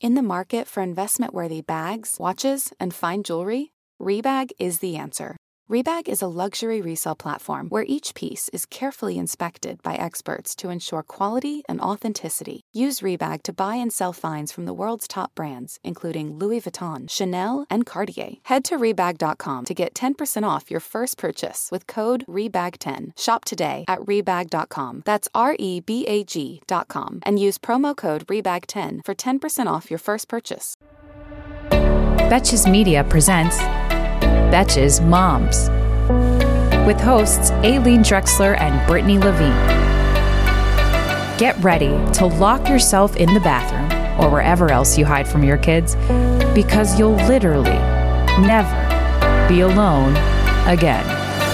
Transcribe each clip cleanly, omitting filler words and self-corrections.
In the market for investment-worthy bags, watches, and fine jewelry, Rebag is the answer. Rebag is a luxury resale platform where each piece is carefully inspected by experts to ensure quality and authenticity. Use Rebag to buy and sell finds from the world's top brands, including Louis Vuitton, Chanel, and Cartier. Head to Rebag.com to get 10% off your first purchase with code REBAG10. Shop today at Rebag.com. That's REBAG.com. And use promo code REBAG10 for 10% off your first purchase. Betches Media presents Betches Moms with hosts Aileen Drexler and Brittany Levine. Get ready to lock yourself in the bathroom or wherever else you hide from your kids, because you'll literally never be alone again.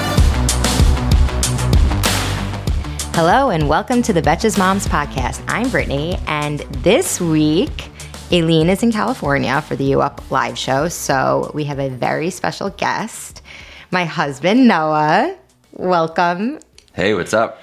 Hello and welcome to the Betches Moms podcast. I'm Brittany, and this week Aileen is in California for the U Up live show, so we have a very special guest, my husband, Noah. Welcome. Hey, what's up?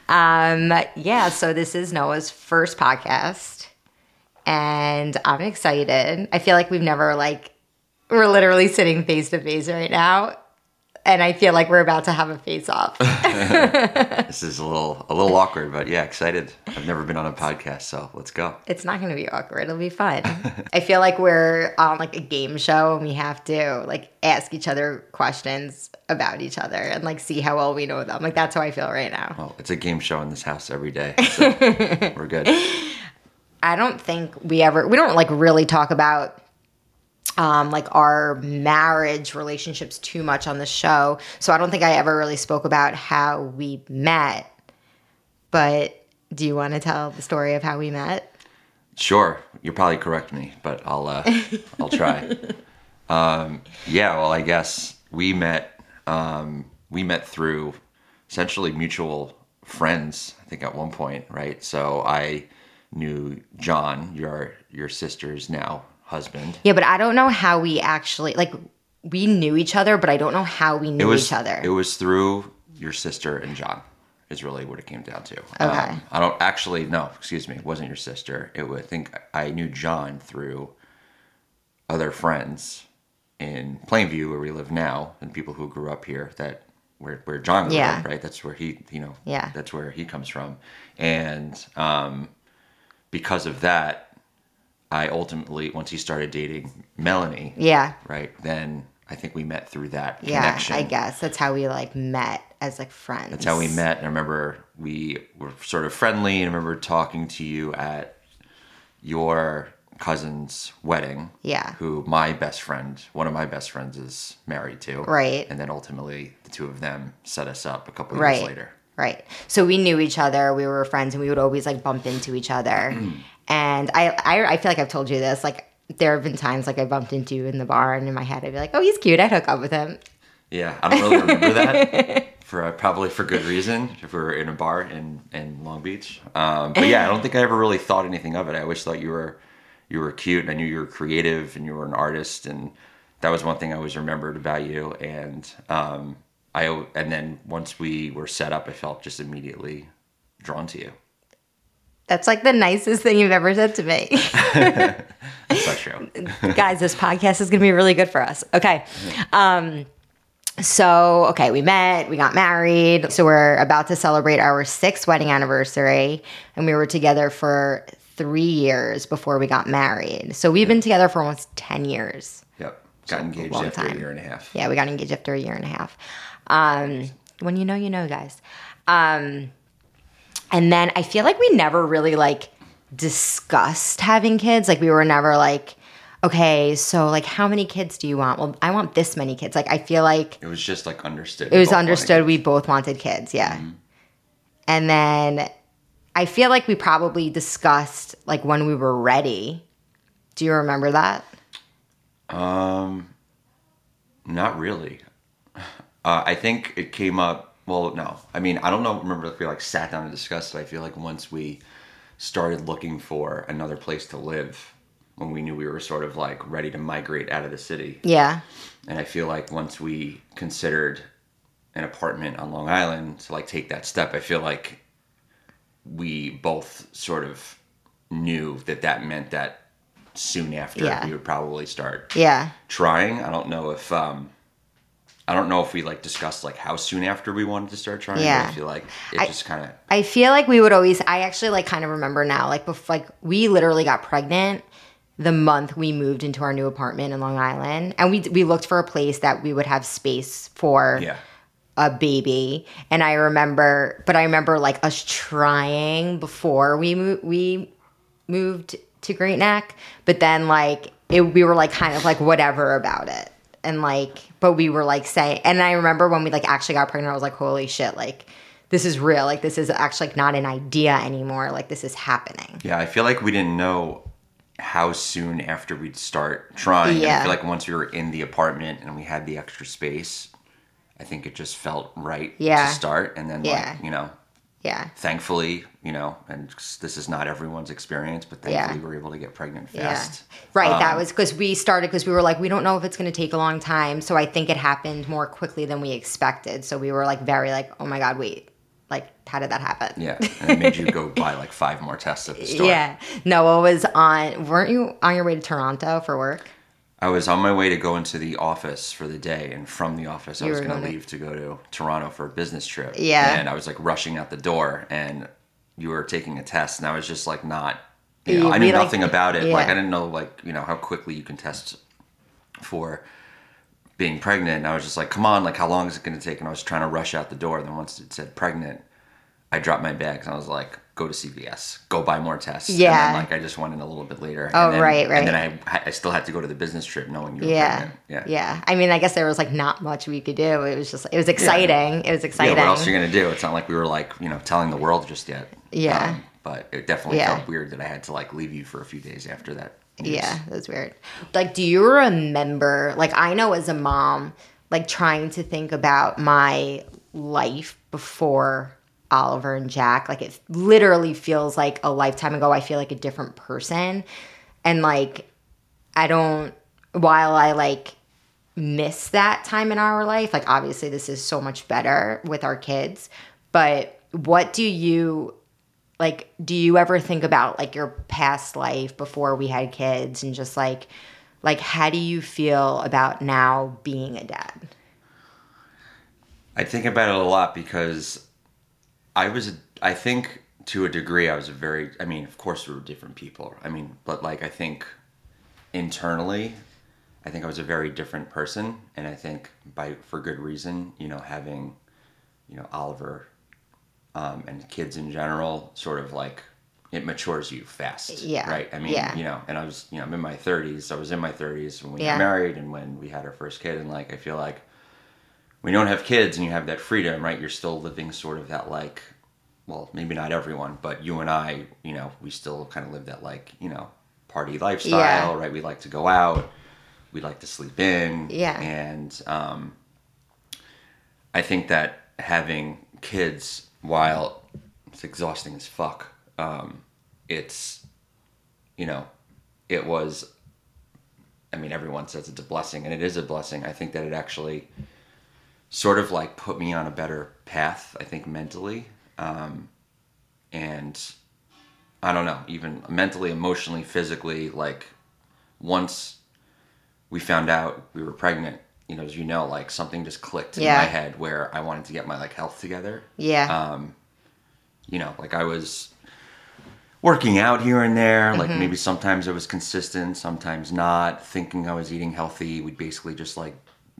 So this is Noah's first podcast, and I'm excited. I feel like we're literally sitting face to face right now, and I feel like we're about to have a face-off. This is a little awkward, but yeah, excited. I've never been on a podcast, so let's go. It's not going to be awkward. It'll be fun. I feel like we're on like a game show, and we have to like ask each other questions about each other and like see how well we know them. Like that's how I feel right now. Well, it's a game show in this house every day, so we're good. I don't think we don't like really talk about like our marriage relationships too much on the show. So I don't think I ever really spoke about how we met. But do you want to tell the story of how we met? Sure. You'll probably correct me, but I'll try. I guess we met through essentially mutual friends, I think at one point, right? So I knew John, your sister's now husband. Yeah, but I don't know how we actually, like, we knew each other, but I don't know how we knew each other. It was through your sister and John is really what it came down to. Okay. It wasn't your sister. I think I knew John through other friends in Plainview, where we live now, and people who grew up here where John grew up, right? That's where that's where he comes from. And because of that, I ultimately, once he started dating Melanie, right, then I think we met through that connection. Yeah, I guess. That's how we, like, met as, like, friends. That's how we met, and I remember we were sort of friendly, and I remember talking to you at your cousin's wedding. Yeah. Who one of my best friends is married to. Right. And then ultimately, the two of them set us up a couple years later. Right. So we knew each other, we were friends, and we would always, like, bump into each other. And I feel like I've told you this, like, there have been times, like, I bumped into you in the bar, and in my head I'd be like, oh, he's cute, I'd hook up with him. Yeah, I don't really remember that, probably for good reason, if we were in a bar in Long Beach. But yeah, I don't think I ever really thought anything of it. I always thought you were cute, and I knew you were creative, and you were an artist, and that was one thing I always remembered about you. And and then once we were set up, I felt just immediately drawn to you. That's like the nicest thing you've ever said to me. That's not true. Guys, this podcast is going to be really good for us. Okay. We met, we got married. So we're about to celebrate our 6th wedding anniversary. And we were together for 3 years before we got married. So we've been together for almost 10 years. Yep. Got engaged after a year and a half. Yeah, we got engaged after a year and a half. When you know, guys. And then I feel like we never really, like, discussed having kids. Like, we were never like, okay, so, like, how many kids do you want? Well, I want this many kids. Like, I feel like it was just, like, understood. It was understood we both wanted kids, yeah. Mm-hmm. And then I feel like we probably discussed, like, when we were ready. Do you remember that? Not really. I think it came up. Well, no. I mean, I don't know. Remember if we, like, sat down and discussed it. I feel like once we started looking for another place to live, when we knew we were sort of, like, ready to migrate out of the city. Yeah. And I feel like once we considered an apartment on Long Island to, like, take that step, I feel like we both sort of knew that meant that soon after Yeah. we would probably start Yeah. trying. I don't know if we like discussed like how soon after we wanted to start trying. Yeah. But I feel like it just kind of. I feel like we would always. I actually like kind of remember now. Like like we literally got pregnant the month we moved into our new apartment in Long Island, and we looked for a place that we would have space for Yeah. a baby. And I remember like us trying before we moved to Great Neck, but then like we were like kind of like whatever about it, and like but we were like saying, and I remember when we like actually got pregnant, I was like, holy shit, like this is real, like this is actually like not an idea anymore, like this is happening. Yeah, I feel like we didn't know how soon after we'd start trying. Yeah. And I feel like once we were in the apartment and we had the extra space, I think it just felt right Yeah. to start. And then Yeah. like, you know, Yeah. thankfully, you know, and this is not everyone's experience, but thankfully we were able to get pregnant fast. Yeah. Right. That was because we were like, we don't know if it's going to take a long time. So I think it happened more quickly than we expected. So we were like very like, oh my God, wait, like how did that happen? Yeah. And it made you go buy like 5 more tests at the store. Yeah. Noah weren't you on your way to Toronto for work? I was on my way to go into the office for the day, and from the office I You was were going to gonna- leave to go to Toronto for a business trip. Yeah. And I was like rushing out the door, and you were taking a test, and I was just like not, You- I knew we, like- nothing about it. yeah. Like I didn't know like, how quickly you can test for being pregnant. And I was just like, come on, like how long is it going to take? And I was trying to rush out the door. And then once it said pregnant, I dropped my bags and I was like, go to CVS, go buy more tests. Yeah. And then like I just went in a little bit later. Oh, and then, right. And then I still had to go to the business trip knowing you were Yeah. pregnant. Yeah. Yeah. I mean, I guess there was like not much we could do. It was exciting. It was exciting. Yeah, what else are you going to do? It's not like we were like, telling the world just yet. Yeah. But it definitely Yeah. felt weird that I had to like leave you for a few days after that. news. Yeah, that's weird. Like, do you remember, like, I know as a mom, like, trying to think about my life before Oliver and Jack, like, it literally feels like a lifetime ago. I feel like a different person. And, like, while I, like, miss that time in our life, like, obviously this is so much better with our kids. But what do you ever think about like your past life before we had kids and just like how do you feel about now being a dad? I think about it a lot because I think to a degree I was of course we were different people. But like I think internally, I think I was a very different person. And I think for good reason, having, Oliver, and kids in general, sort of like it matures you fast. Yeah. Right. Yeah. And I was, I'm in my 30s. I was in my 30s when we Yeah. got married and when we had our first kid. And like, I feel like when you don't have kids and you have that freedom, right, you're still living sort of that like, well, maybe not everyone, but you and I, we still kind of live that like, party lifestyle, Yeah. right? We like to go out. We like to sleep in. Yeah. And I think that having kids, while it's exhausting as fuck, it's, it was, everyone says it's a blessing, and it is a blessing. I think that it actually sort of like put me on a better path, I think mentally. And I don't know, even mentally, emotionally, physically, like once we found out we were pregnant, as like something just clicked in Yeah. my head where I wanted to get my like health together. Yeah. Like I was working out here and there, like maybe sometimes I was consistent, sometimes not, thinking I was eating healthy. We'd basically just like,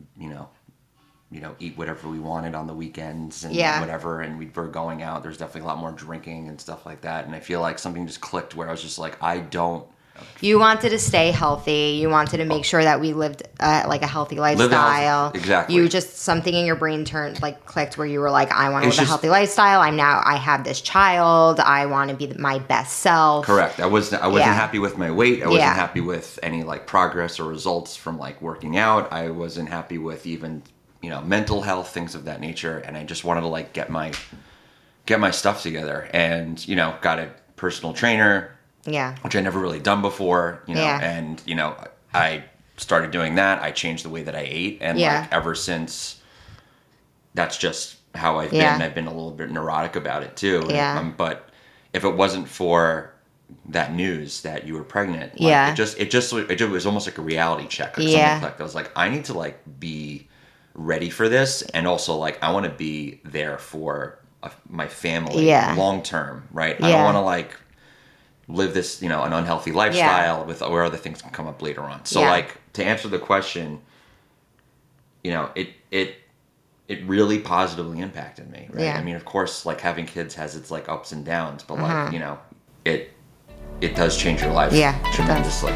eat whatever we wanted on the weekends and Yeah. whatever, and we were going out. There's definitely a lot more drinking and stuff like that. And I feel like something just clicked where I was just like, You wanted to stay healthy. You wanted to make sure that we lived like a healthy lifestyle. Exactly. You just, something in your brain clicked where you were like, I want to It's live a just- healthy lifestyle. I have this child. I want to be my best self. Correct. I wasn't Yeah. happy with my weight. I wasn't Yeah. happy with any like progress or results from like working out. I wasn't happy with even, mental health, things of that nature. And I just wanted to like get my stuff together, and, got a personal trainer, Yeah. which I never really done before, Yeah. and, I started doing that. I changed the way that I ate. And Yeah. like ever since, that's just how I've Yeah. been. I've been a little bit neurotic about it too. Yeah. But if it wasn't for that news that you were pregnant, like, Yeah. it was almost like a reality check. Like Yeah. something clicked. I was like, I need to like be ready for this, and also like I want to be there for my family Yeah. long term, right? I Yeah. don't want to like live this, an unhealthy lifestyle with where other things can come up later on. So like to answer the question, it really positively impacted me, right? Yeah. I mean, of course, like having kids has its like ups and downs, but like, it does change your life tremendously.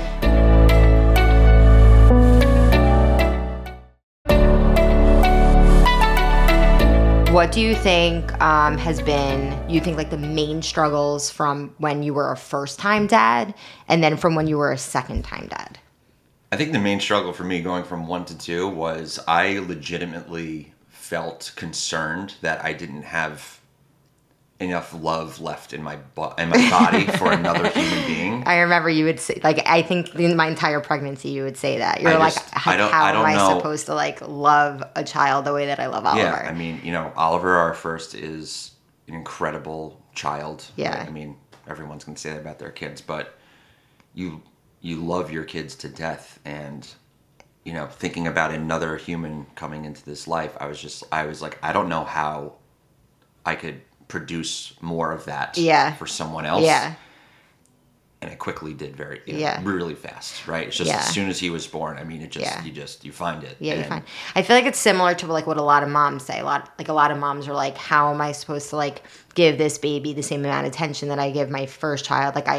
What do you think has been, like the main struggles from when you were a first-time dad and then from when you were a second-time dad? I think the main struggle for me going from 1 to 2 was I legitimately felt concerned that I didn't have enough love left in my body for another human being. I remember you would say, like, I think in my entire pregnancy you would say that. You're how am I supposed to like love a child the way that I love Oliver? Yeah, I mean, Oliver, our first, is an incredible child. Yeah. Right? I mean, everyone's going to say that about their kids, but you love your kids to death, and thinking about another human coming into this life, I was like, I don't know how I could produce more of that for someone else. Yeah. And it quickly did really fast, right? It's just as soon as he was born, I mean, you find it. Yeah, you find. I feel like it's similar to like what a lot of moms say. A lot of moms are like, how am I supposed to like give this baby the same amount of attention that I give my first child? Like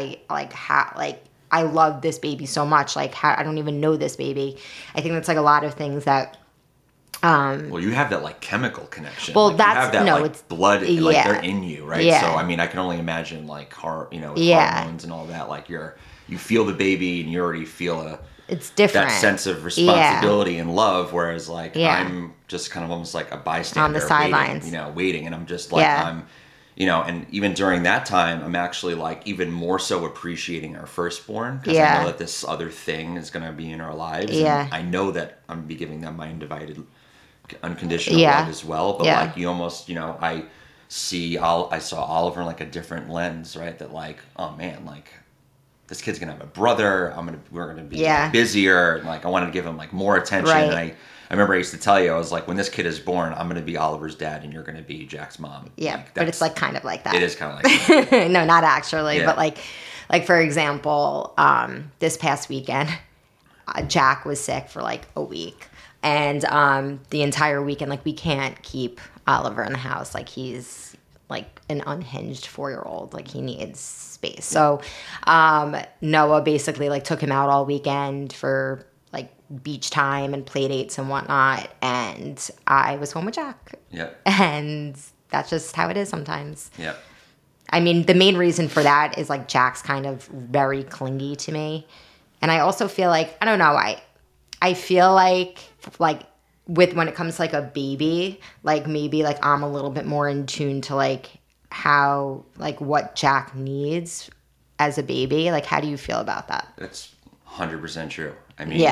I love this baby so much. Like I don't even know this baby. I think that's like a lot of things that. Well, you have that like chemical connection. Well, like, you have that like it's blood, like they're in you, right? Yeah. So I mean, I can only imagine like hormones and all that. Like you feel the baby and you already feel it's different, that sense of responsibility and love. Whereas like I'm just kind of almost like a bystander on the sidelines, waiting, and I'm just like I'm. And even during that time, I'm actually like even more so appreciating our firstborn because I know that this other thing is going to be in our lives. Yeah. And I know that I'm going to be giving them my unconditional love as well. But like you almost, I saw Oliver in like a different lens, right? That like, oh man, like this kid's going to have a brother. We're going to be like, busier. And like I wanted to give him like more attention. Right. And I remember I used to tell you, I was like, when this kid is born, I'm going to be Oliver's dad and you're going to be Jack's mom. Yeah, but it's like kind of like that. It is kind of like that. No, not actually, but like for example, this past weekend, Jack was sick for like a week. And the entire weekend, like we can't keep Oliver in the house. Like he's like an unhinged 4-year-old. Like he needs space. So Noah basically like took him out all weekend for like beach time and play dates and whatnot, and I was home with Jack. Yep. And that's just how it is sometimes. Yep. I mean, the main reason for that is like Jack's kind of very clingy to me, and I also feel like I don't know. I feel like with when it comes to like a baby, like maybe like I'm a little bit more in tune to like how like what Jack needs as a baby. Like, how do you feel about that? That's 100% true. I mean,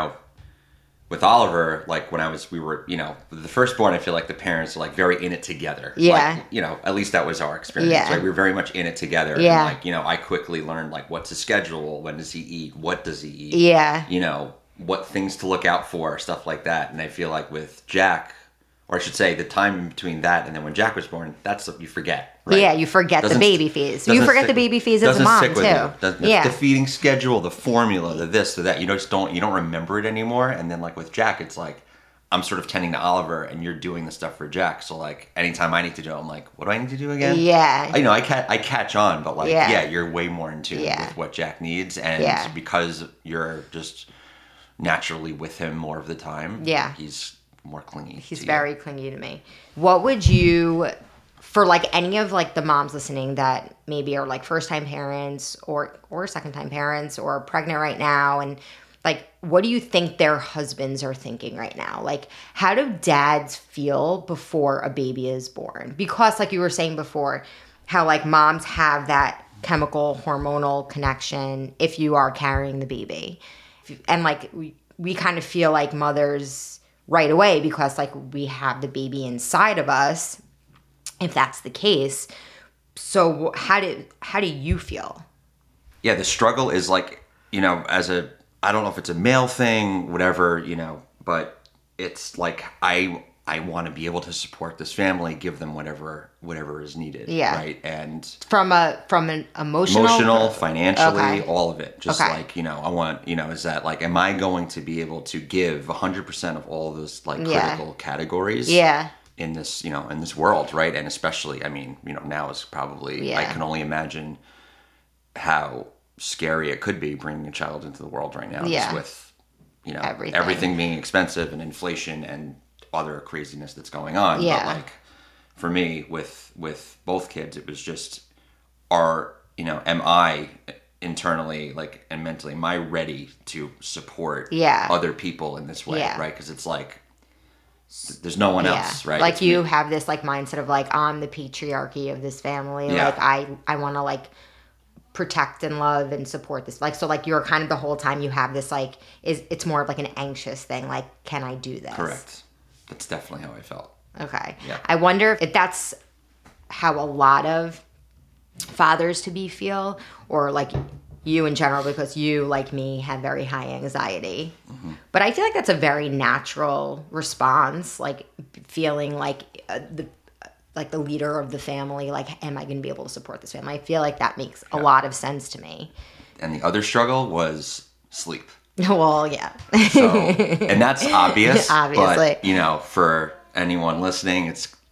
with Oliver, like when we were, the firstborn, I feel like the parents are like very in it together. Yeah. Like, at least that was our experience. Yeah. Right? We were very much in it together. Yeah. And like, I quickly learned like what's his schedule, when does he eat, what does he eat? Yeah. What things to look out for, stuff like that. And I feel like with Jack, or I should say the time between that and then when Jack was born, that's what you forget. Right? Yeah, you forget the baby phase. You forget the baby phase as a mom too. The feeding schedule, the formula, the this, the that. You don't remember it anymore. And then like with Jack, it's like I'm sort of tending to Oliver, and you're doing the stuff for Jack. So like anytime I need to do, I'm like, what do I need to do again? Yeah. I catch on, but like you're way more in tune with what Jack needs, and because you're just naturally with him more of the time. Yeah. He's more clingy. He's very clingy to me. What would you, for like any of like the moms listening that maybe are like first time parents or second time parents or pregnant right now, and like what do you think their husbands are thinking right now? Like how do dads feel before a baby is born? Because like you were saying before, how like moms have that chemical hormonal connection if you are carrying the baby. And like we kind of feel like mothers right away because like we have the baby inside of us, if that's the case. So how do you feel? yeah, the struggle is like, you know, I don't know if it's a male thing, whatever, you know, but it's like I want to be able to support this family, give them whatever is needed. Yeah. Right. And from an emotional, financially, Okay. all of it. Just Okay. like, you know, I want, you know, is that like, am I going to be able to give 100% of all those like Yeah. critical categories? Yeah. In this, you know, in this world, right? And especially, I mean, you know, now is probably, Yeah. I can only imagine how scary it could be bringing a child into the world right now, Yeah. just with, you know, Everything. everything being expensive and inflation and other craziness that's going on. Yeah. But like, for me, with both kids, it was just, you know, am I internally, like, and mentally, am I ready to support Yeah. other people in this way, Yeah. right? Because it's like, there's no one else, right? Like It's you me. have this like mindset of like, I'm the patriarchy of this family. Yeah. Like I want to like protect and love and support this. Like, so like you're kind of the whole time you have this like, it's more of like an anxious thing. Like, can I do this? Correct. That's definitely how I felt. Okay. Yeah. I wonder if that's how a lot of fathers to be feel, or like you in general, because you, like me, have very high anxiety. Mm-hmm. But I feel like that's a very natural response, like feeling like the leader of the family, like, am I going to be able to support this family? I feel like that makes a lot of sense to me. And the other struggle was sleep. Well, yeah. So, and that's obvious. Obviously. But, you know, for anyone listening,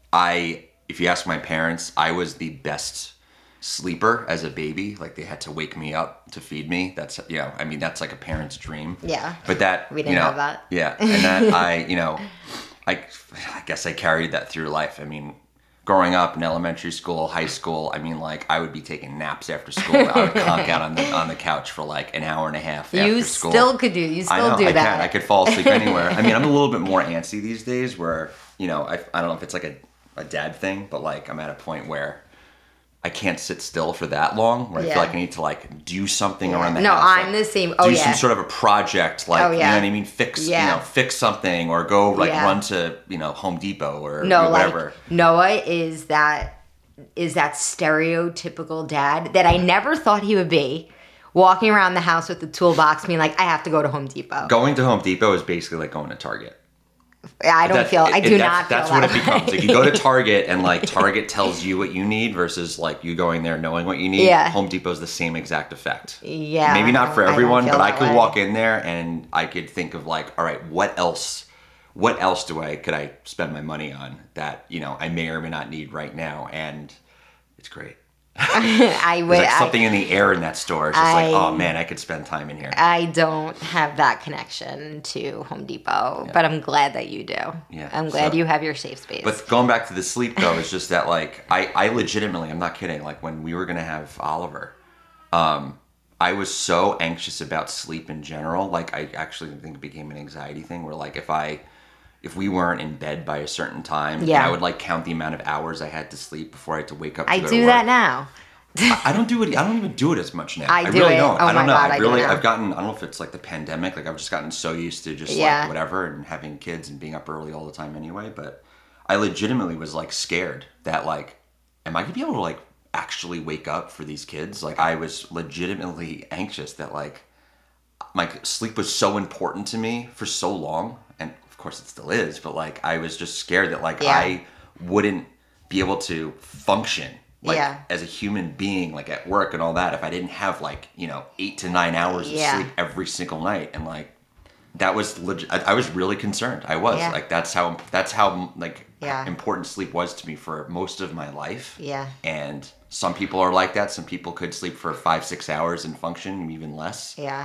if you ask my parents, I was the best sleeper as a baby. Like, they had to wake me up to feed me. That's, you know, I mean, that's like a parent's dream. Yeah. But that, We didn't you know, have that. Yeah. And that you know, I guess I carried that through life. I mean, growing up in elementary school, high school, I mean, like, I would be taking naps after school. I would conk out on the couch for like an hour and a half after school. You still could do I that. I could fall asleep anywhere. I mean, I'm a little bit more antsy these days where, you know, I don't know if it's like a dad thing, but like I'm at a point where I can't sit still for that long, where I feel like I need to like do something around the house. No, I'm like, the same. do some sort of a project, like, you know what I mean? Fix something, or go like run to, you know, Home Depot or whatever. Like, Noah is that stereotypical dad that I never thought he would be, walking around the house with the toolbox being like, I have to go to Home Depot. Going to Home Depot is basically like going to Target. I do not feel that's what it becomes. Like, you go to Target and like Target tells you what you need versus like you going there knowing what you need. Yeah. Home Depot's the same exact effect. Yeah. Maybe not for I don't everyone, feel but I that could way. walk in there and I could think of like, all right, what else could I spend my money on that, you know, I may or may not need right now, and it's great. There's like something in the air in that store. It's just like, oh man, I could spend time in here. I don't have that connection to Home Depot, but I'm glad that you do. Yeah, I'm glad you have your safe space. But going back to the sleep though, it's just that like I legitimately, I'm not kidding, like when we were gonna have Oliver, I was so anxious about sleep in general. Like, I actually think it became an anxiety thing where like if we weren't in bed by a certain time, I would like count the amount of hours I had to sleep before I had to wake up to I go do to that work. now. I don't do it. I don't even do it as much now. I do really it. don't. Oh I don't my know. God, I do now. I've gotten, I don't know if it's like the pandemic. Like, I've just gotten so used to just like whatever and having kids and being up early all the time anyway. But I legitimately was like scared that like, am I gonna be able to like actually wake up for these kids? Like, I was legitimately anxious that like my sleep was so important to me for so long, and of course it still is, but like I was just scared that like I wouldn't be able to function like as a human being, like at work and all that, if I didn't have like, you know, 8 to 9 hours of sleep every single night. And like that was legit. I was really concerned. I was like, that's how like important sleep was to me for most of my life. Yeah. And some people are like that. Some people could sleep for 5-6 hours and function even less. Yeah.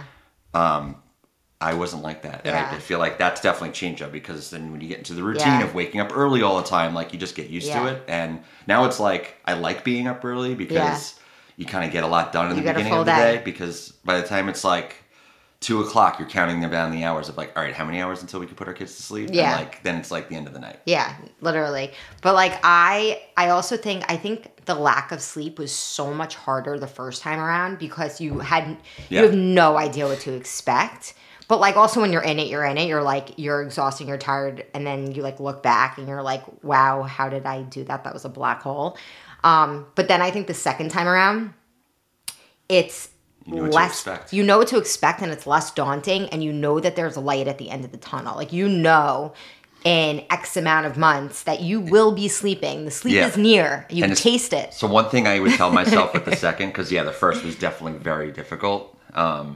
I wasn't like that. And I feel like that's definitely changed up, because then when you get into the routine of waking up early all the time, like you just get used to it. And now it's like, I like being up early because you kind of get a lot done in the beginning of the day, because by the time it's like 2 o'clock, you're counting down the hours of like, all right, how many hours until we can put our kids to sleep? Yeah. And like, then it's like the end of the night. Yeah, literally. But like, I also think the lack of sleep was so much harder the first time around, because you have no idea what to expect. But like, also when you're in it, you're like, you're exhausted, you're tired. And then you like look back and you're like, wow, how did I do that? That was a black hole. But then I think the second time around, it's you know what to expect, and it's less daunting, and you know that there's a light at the end of the tunnel. Like, you know, in X amount of months that you will be sleeping. The sleep is near. You can taste it. So one thing I would tell myself with the second, because the first was definitely very difficult, and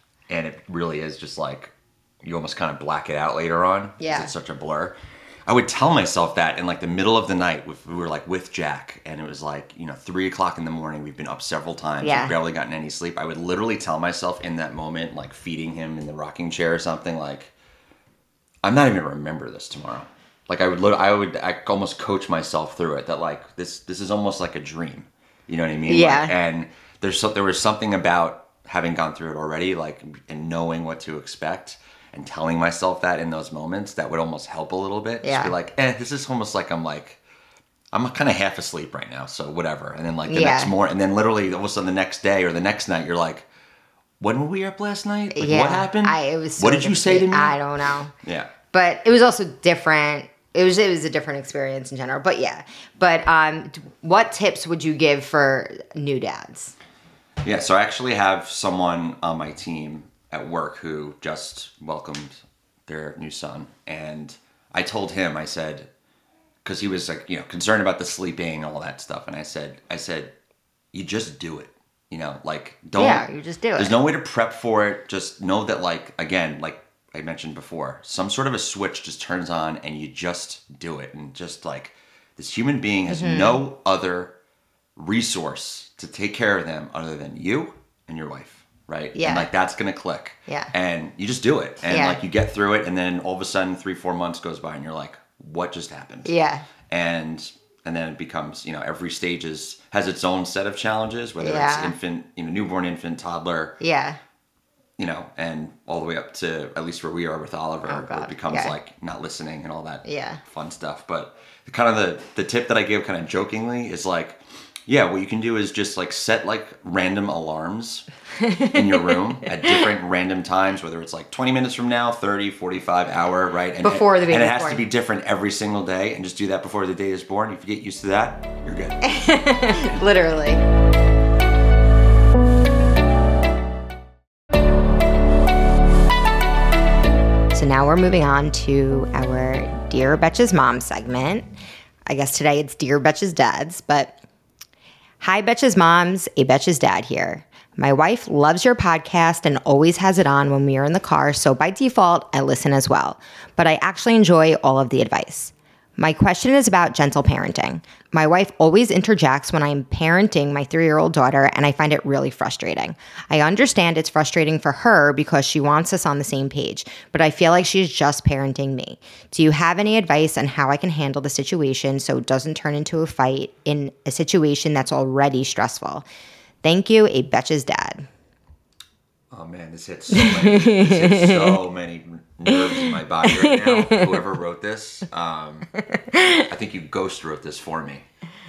it really is just like you almost kind of black it out later on. Yeah, it's such a blur. I would tell myself that in like the middle of the night, we were like with Jack, and it was like 3:00 in the morning. We've been up several times. Yeah. We've barely gotten any sleep. I would literally tell myself in that moment, like feeding him in the rocking chair or something, like, I'm not even gonna remember this tomorrow. Like I almost coach myself through it, that like this is almost like a dream. You know what I mean? Yeah. Like, and there was something about having gone through it already, like, and knowing what to expect. And telling myself that in those moments, that would almost help a little bit. Yeah. Just be like, this is almost like I'm kind of half asleep right now, so whatever. And then like the next morning, and then literally all of a sudden the next day or the next night, you're like, when were we up last night? Like, what happened? What did you say to me? I don't know. Yeah. But it was also different. It was a different experience in general. But yeah. But what tips would you give for new dads? Yeah, so I actually have someone on my team at work who just welcomed their new son, and I told him, I said, because he was like, concerned about the sleeping and all that stuff, and I said, you just do it, like, don't. Yeah, you just do it. There's no way to prep for it. Just know that, like, again, like I mentioned before, some sort of a switch just turns on, and you just do it, and just like this human being has no other resource to take care of them other than you and your wife. Right? Yeah. And like that's gonna click. Yeah. And you just do it. And like you get through it, and then all of a sudden 3-4 months goes by and you're like, what just happened? Yeah. And then it becomes, every stage has its own set of challenges, whether it's infant, newborn infant, toddler. Yeah. And all the way up to at least where we are with Oliver, where it becomes like not listening and all that fun stuff. But the tip that I give kind of jokingly is like, what you can do is just like set like random alarms in your room at different random times, whether it's like 20 minutes from now, 30, 45, hour, right? And before the baby is born. And it has to be different every single day, and just do that before the day is born. If you get used to that, you're good. Literally. So now we're moving on to our Dear Betches Mom segment. I guess today it's Dear Betches Dads, but hi, Betches Moms, a Betches Dad here. My wife loves your podcast and always has it on when we are in the car, so by default, I listen as well. But I actually enjoy all of the advice. My question is about gentle parenting. My wife always interjects when I'm parenting my 3-year-old daughter, and I find it really frustrating. I understand it's frustrating for her because she wants us on the same page, but I feel like she's just parenting me. Do you have any advice on how I can handle the situation so it doesn't turn into a fight in a situation that's already stressful? Thank you, a Betches Dad. Oh man, this hits so many nerves in my body right now. Whoever wrote this, I think you ghost wrote this for me.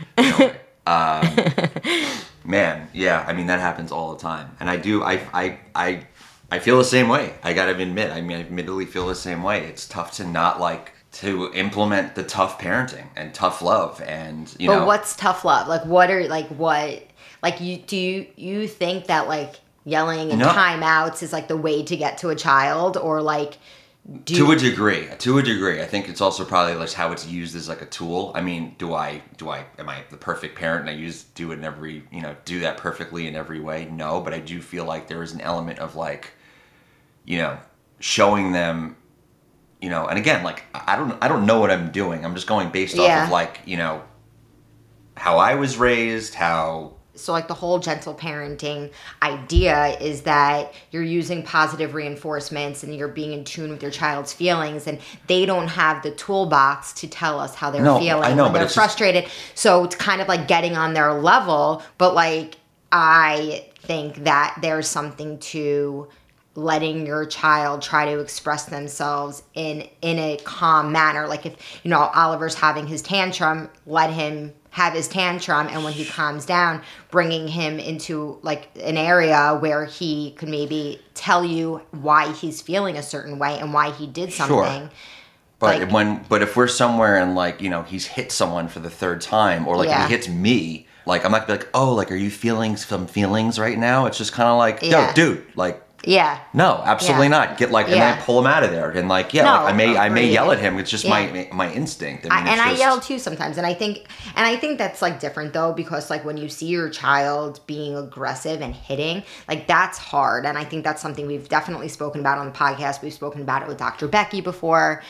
Man, yeah, I mean that happens all the time, and I feel the same way. I gotta admit, I admittedly feel the same way. It's tough to not like to implement the tough parenting and tough love, and But what's tough love? Like, what are do you think that like yelling and timeouts is like the way to get to a child, or like to a degree. I think it's also probably like how it's used as like a tool. I mean, am I the perfect parent and I do it in every, do that perfectly in every way? No, but I do feel like there is an element of like, showing them, and again, like I don't know what I'm doing. I'm just going based off of like, how I was raised, So like the whole gentle parenting idea is that you're using positive reinforcements and you're being in tune with your child's feelings, and they don't have the toolbox to tell us how they're feeling. I know, when but they're frustrated. So it's kind of like getting on their level, but like I think that there's something to letting your child try to express themselves in a calm manner. Like if, Oliver's having his tantrum, let him have his tantrum, and when he calms down, bringing him into like an area where he could maybe tell you why he's feeling a certain way and why he did something. Sure. But if we're somewhere and like, he's hit someone for the third time, or like if he hits me, Like, I'm not gonna be like, oh, like, are you feeling some feelings right now? It's just kind of like, Yeah. yo, dude, like, Yeah. no, absolutely Yeah. not. Get like, and then I pull him out of there, and like, yeah, No, like, I may agreed. yell at him. It's just Yeah. my instinct. I mean, I yell too sometimes, and I think that's like different though, because like when you see your child being aggressive and hitting, like that's hard, and I think that's something we've definitely spoken about on the podcast. We've spoken about it with Dr. Becky before,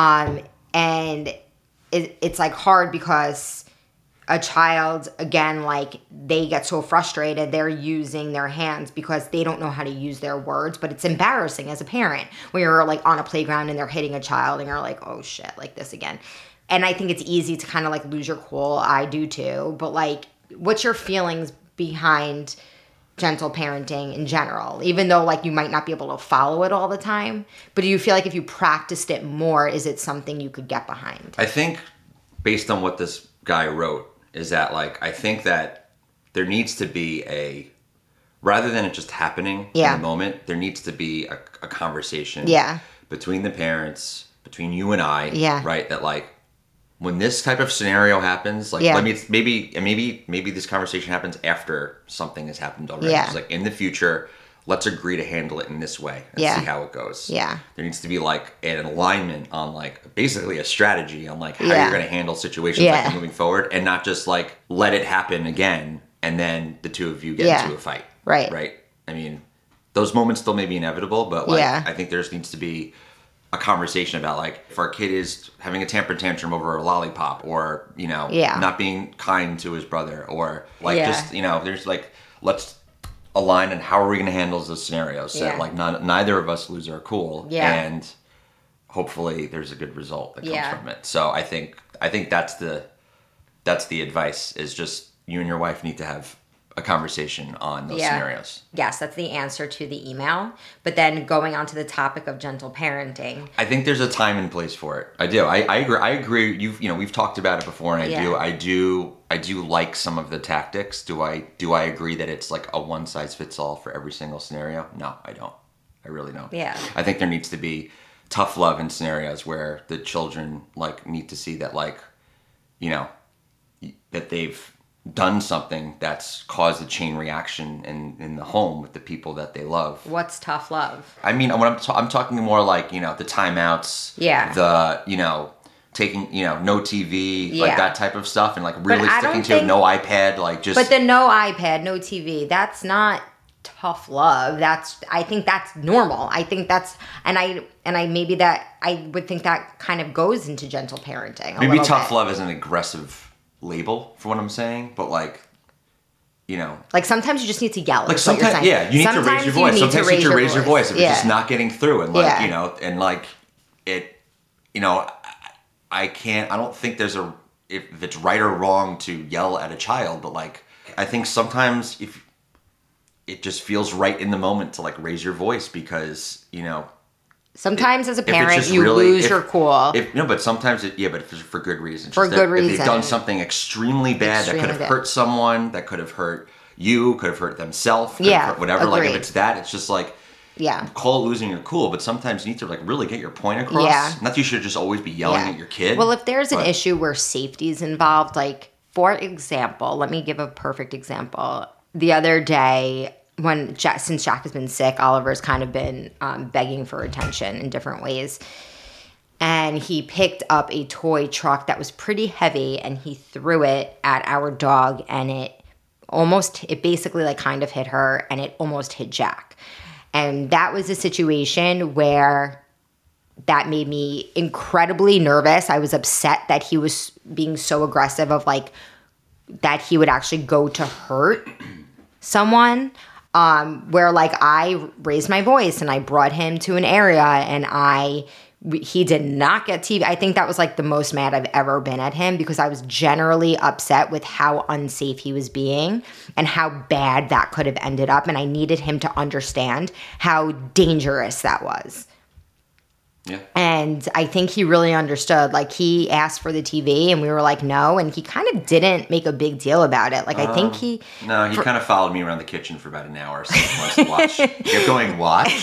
and it's like hard because a child, again, like they get so frustrated, they're using their hands because they don't know how to use their words. But it's embarrassing as a parent when you're like on a playground and they're hitting a child and you're like, oh shit, like this again. And I think it's easy to kind of like lose your cool. I do too. But like, what's your feelings behind gentle parenting in general? Even though like you might not be able to follow it all the time, but do you feel like if you practiced it more, is it something you could get behind? I think based on what this guy wrote, is that like, I think that there needs to be rather than it just happening in the moment, there needs to be a conversation between the parents, between you and I, right? That like, when this type of scenario happens, like, maybe this conversation happens after something has happened already. It's like, in the future, let's agree to handle it in this way and see how it goes. Yeah. There needs to be like an alignment on like basically a strategy on like how you're going to handle situations like moving forward, and not just like let it happen again and then the two of you get into a fight. Right. I mean, those moments still may be inevitable, but like I think there just needs to be a conversation about like, if our kid is having a temper tantrum over a lollipop, or, you know, not being kind to his brother, or like just, you know, there's like, let's align on how are we going to handle those scenarios so that like neither of us lose our cool, and hopefully there's a good result that comes from it. So I think that's the advice, is just you and your wife need to have a conversation on those scenarios. Yes, that's the answer to the email. But then going on to the topic of gentle parenting, I think there's a time and place for it. I do. I agree. We've talked about it before, and I do like some of the tactics. Do I agree that it's like a one size fits all for every single scenario? No, I don't. I really don't. Yeah. I think there needs to be tough love in scenarios where the children like need to see that, like, you know, that they've done something that's caused a chain reaction in the home with the people that they love. What's tough love? I mean, when I'm talking more like, you know, the timeouts, the, you know, taking, you know, no TV, like that type of stuff, and like really sticking to no iPad, like just. But the no iPad, no TV, that's not tough love. I think that's normal. I think that's, and I would think that kind of goes into gentle parenting. Maybe tough love is an aggressive label for what I'm saying, but like, you know, like sometimes you just need to yell. Like sometimes, you need to raise your voice. Sometimes you need to raise your voice if it's just not getting through, and like, you know, and like it, you know, I don't think there's if it's right or wrong to yell at a child, but like, I think sometimes if it just feels right in the moment to like raise your voice, because, you know, sometimes as a parent, you lose your cool. But sometimes but if it's for good reason. For good reason. If they've done something extremely bad that could have hurt someone, that could have hurt you, could have hurt themselves, whatever. Agreed. Like, if it's that, it's just like, call it losing your cool, but sometimes you need to like really get your point across. Yeah. Not that you should just always be yelling at your kid. Well, if there's an issue where safety is involved, like, for example, let me give a perfect example. The other day, since Jack has been sick, Oliver's kind of been begging for attention in different ways. And he picked up a toy truck that was pretty heavy, and he threw it at our dog, and it basically like kind of hit her, and it almost hit Jack. And that was a situation where that made me incredibly nervous. I was upset that he was being so aggressive, of like that he would actually go to hurt someone. Where like I raised my voice and I brought him to an area, and he did not get TV. I think that was like the most mad I've ever been at him, because I was generally upset with how unsafe he was being and how bad that could have ended up. And I needed him to understand how dangerous that was. Yeah. And I think he really understood. Like, he asked for the TV and we were like, no. And he kind of didn't make a big deal about it. Like, I think he kind of followed me around the kitchen for about an hour. So he watch. Kept going, watch.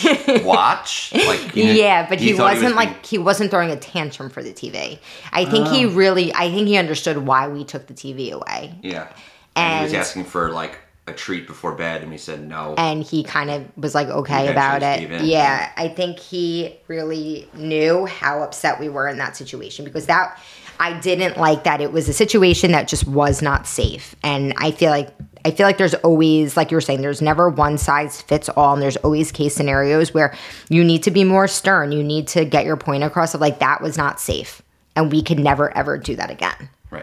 Like, but he wasn't throwing a tantrum for the TV. I think he understood why we took the TV away. Yeah. And he was asking for like a treat before bed, and we said no. And he kind of was like okay about it. Yeah, I think he really knew how upset we were in that situation, because I didn't like that it was a situation that just was not safe. And I feel like there's always, like you were saying, there's never one size fits all, and there's always case scenarios where you need to be more stern. You need to get your point across of like, that was not safe, and we could never ever do that again. Right.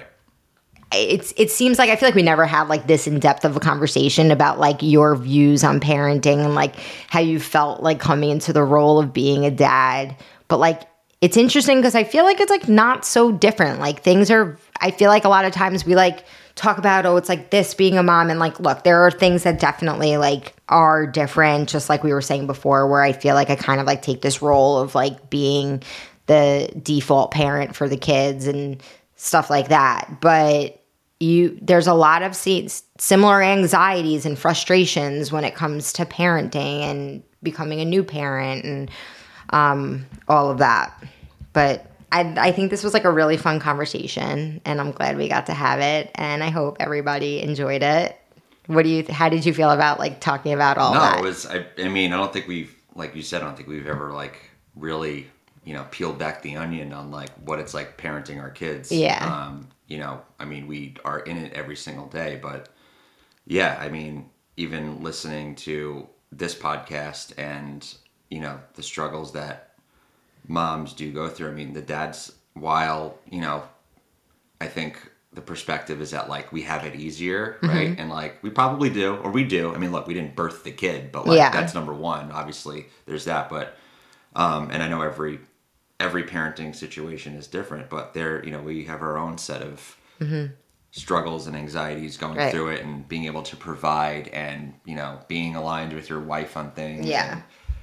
It seems like I feel like we never had like this in depth of a conversation about like your views on parenting and like how you felt like coming into the role of being a dad. But like, it's interesting because I feel like it's like not so different. Like I feel like a lot of times we like talk about, oh, it's like this being a mom. And like, look, there are things that definitely like are different, just like we were saying before, where I feel like I kind of like take this role of like being the default parent for the kids and stuff like that. But there's a lot of similar anxieties and frustrations when it comes to parenting and becoming a new parent and all of that. But I think this was like a really fun conversation, and I'm glad we got to have it, and I hope everybody enjoyed it. How did you feel about like talking about all that? No, it was, I don't think we've, like you said, I don't think we've ever like really, peeled back the onion on like what it's like parenting our kids. Yeah. We are in it every single day, but yeah, even listening to this podcast and, the struggles that moms do go through. The dads, while, I think the perspective is that like we have it easier, right? Mm-hmm. And like we probably do, or we do. Look, we didn't birth the kid, but like that's number one. Obviously, there's that. But and I know every parenting situation is different, but we have our own set of struggles and anxieties going through it, and being able to provide, and being aligned with your wife on things, and,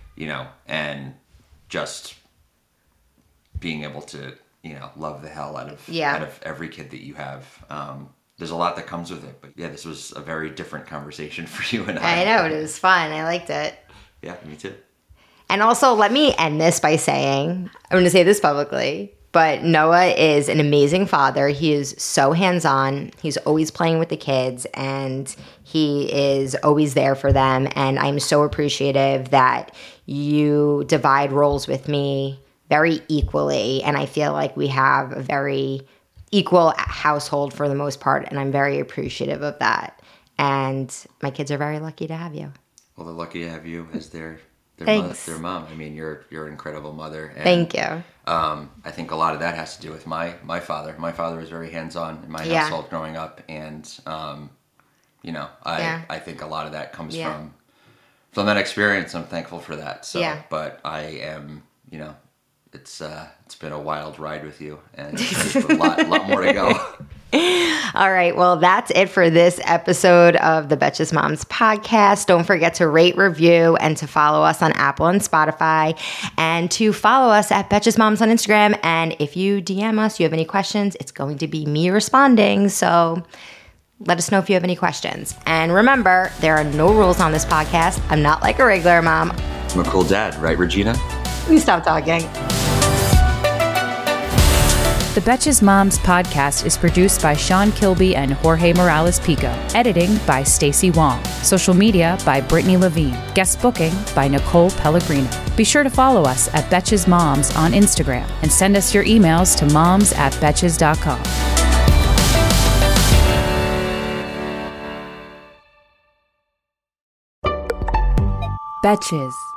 and just being able to love the hell out of every kid that you have. There's a lot that comes with it, but yeah, this was a very different conversation for you and I. I know, it was fun. I liked it. Yeah, me too. And also, let me end this by saying, I'm going to say this publicly, but Noah is an amazing father. He is so hands-on. He's always playing with the kids, and he is always there for them. And I'm so appreciative that you divide roles with me very equally. And I feel like we have a very equal household for the most part, and I'm very appreciative of that. And my kids are very lucky to have you. Well, they're lucky to have you as their mom. You're an incredible mother. And, thank you. I think a lot of that has to do with my father. My father was very hands-on in my household growing up, and I think a lot of that comes from that experience. I'm thankful for that. So, but I am, it's been a wild ride with you, and there's a lot more to go. All right. Well, that's it for this episode of the Betches Moms podcast. Don't forget to rate, review, and to follow us on Apple and Spotify, and to follow us at Betches Moms on Instagram. And if you DM us, you have any questions, it's going to be me responding. So let us know if you have any questions. And remember, there are no rules on this podcast. I'm not like a regular mom. I'm a cool dad, right, Regina? You stop talking. The Betches Moms podcast is produced by Sean Kilby and Jorge Morales-Pico. Editing by Stacey Wong. Social media by Brittany Levine. Guest booking by Nicole Pellegrino. Be sure to follow us at Betches Moms on Instagram, and send us your emails to moms@betches.com. Betches.